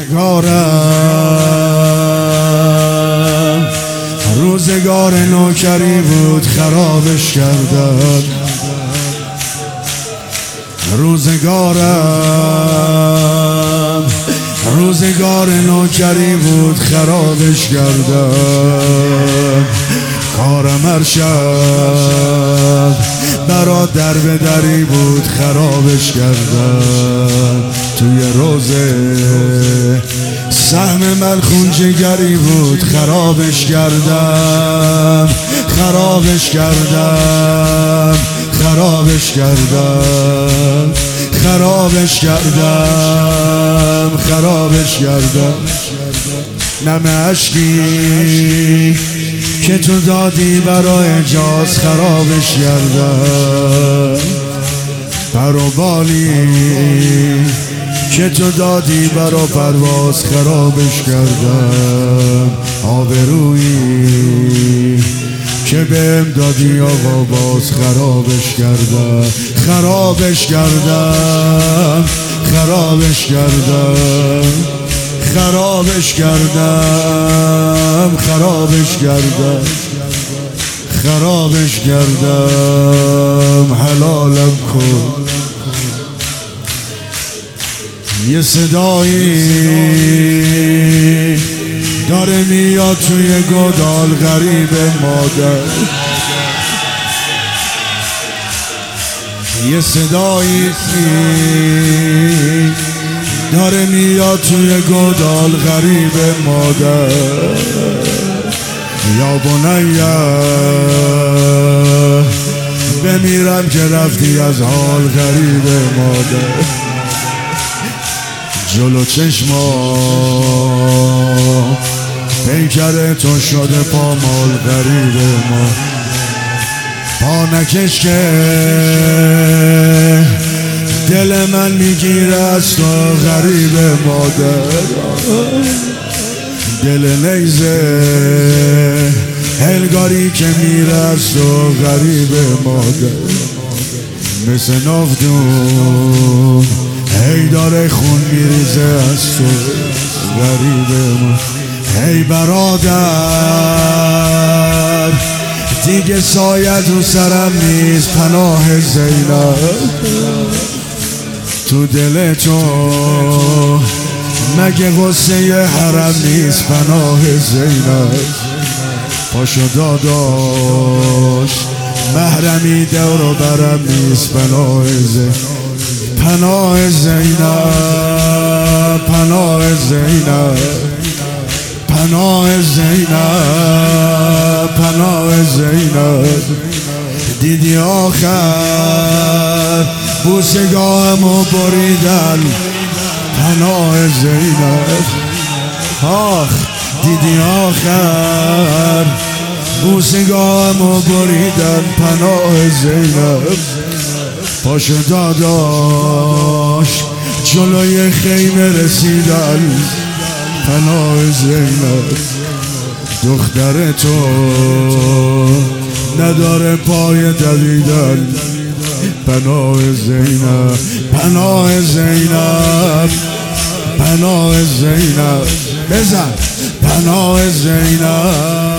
روزگار نوکری بود خرابش کردم، روزگار نوکری بود خرابش کردم. کارم هر شب برا در به دری بود خرابش کردم. توی روزه سهم ملخون جگری بود خرابش کردم، خرابش کردم، خرابش کردم، خرابش کردم، خرابش کردم. نم عشقی که تو دادی برای اجاز خرابش کردم. پر و بالی که تو دادی برا پرواز خرابش کردم. آبرویی که بهم دادی آقا باز خرابش کردم، خرابش کردم، خرابش کردم، خرابش کردم، خرابش کردم، خرابش کردم. حلالم کن. یه صدایی داره میاد توی گودال غریب مادر، یه صدایی داره میاد توی گودال غریب مادر. یا بنیه بمیرم که رفتی از حال غریب مادر. جلو چشما پیکر تو شده پامال غریب ما. پا نکش که دل من میگیره از تو غریب مادر. دل نیزه هلگاری که میره از تو غریب مادر. مثل نافدون هی داره خون میریزه از تو غریب ما. هی برادر دیگه سایه تو سرم نیست پناه زینب. تو دل تو مگه غصه حرم نیست پناه زینب. پاشو داداش محرمی دور و برم نیست پناه زینب. پناه زینب، پناه زینب، پناه زینب، پناه زینب. دیدی آخر بوسگاهمو بریدن پناه زینب. آخ دیدی آخر بوسگاهمو بریدن پناه زینب. پاشو داداش جلوی خیمه رسیدن پناه زینب. دختر تو نداره پای دویدن پناه زینب، پناه زینب، پناه زینب. بزن پناه زینب،